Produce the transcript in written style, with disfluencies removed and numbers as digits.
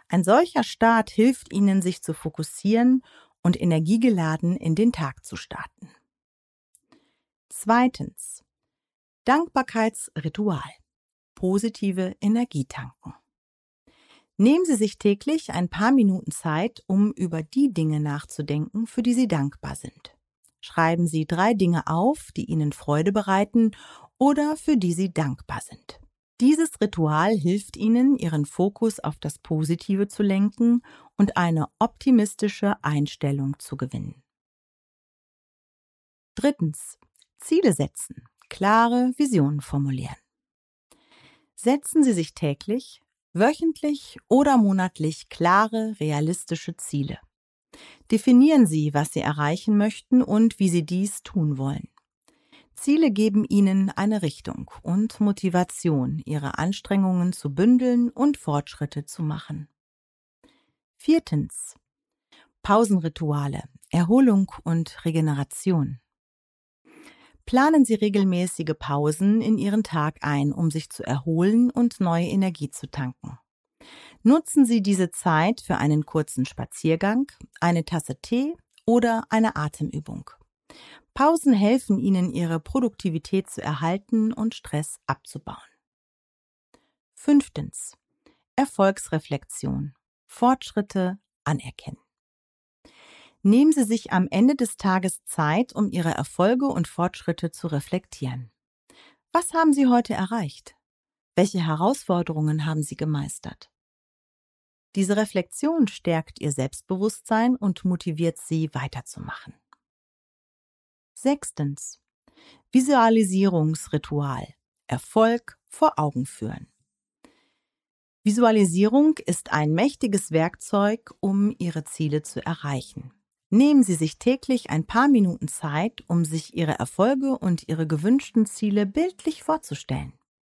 Ein solcher Start hilft Ihnen, sich zu fokussieren und energiegeladen in den Tag zu starten. 2. Dankbarkeitsritual. Positive Energie tanken. Nehmen Sie sich täglich ein paar Minuten Zeit, um über die Dinge nachzudenken, für die Sie dankbar sind. Schreiben Sie 3 Dinge auf, die Ihnen Freude bereiten oder für die Sie dankbar sind. Dieses Ritual hilft Ihnen, Ihren Fokus auf das Positive zu lenken und eine optimistische Einstellung zu gewinnen. 3. Ziele setzen. Klare Visionen formulieren. Setzen Sie sich täglich, wöchentlich oder monatlich klare, realistische Ziele. Definieren Sie, was Sie erreichen möchten und wie Sie dies tun wollen. Ziele geben Ihnen eine Richtung und Motivation, Ihre Anstrengungen zu bündeln und Fortschritte zu machen. 4. Pausenrituale, Erholung und Regeneration. Planen Sie regelmäßige Pausen in Ihren Tag ein, um sich zu erholen und neue Energie zu tanken. Nutzen Sie diese Zeit für einen kurzen Spaziergang, eine Tasse Tee oder eine Atemübung. Pausen helfen Ihnen, Ihre Produktivität zu erhalten und Stress abzubauen. 5. Erfolgsreflexion. Fortschritte anerkennen. Nehmen Sie sich am Ende des Tages Zeit, um Ihre Erfolge und Fortschritte zu reflektieren. Was haben Sie heute erreicht? Welche Herausforderungen haben Sie gemeistert? Diese Reflexion stärkt Ihr Selbstbewusstsein und motiviert Sie, weiterzumachen. 6. Visualisierungsritual. Erfolg vor Augen führen. Visualisierung ist ein mächtiges Werkzeug, um Ihre Ziele zu erreichen. Nehmen Sie sich täglich ein paar Minuten Zeit, um sich Ihre Erfolge und Ihre gewünschten Ziele bildlich vorzustellen.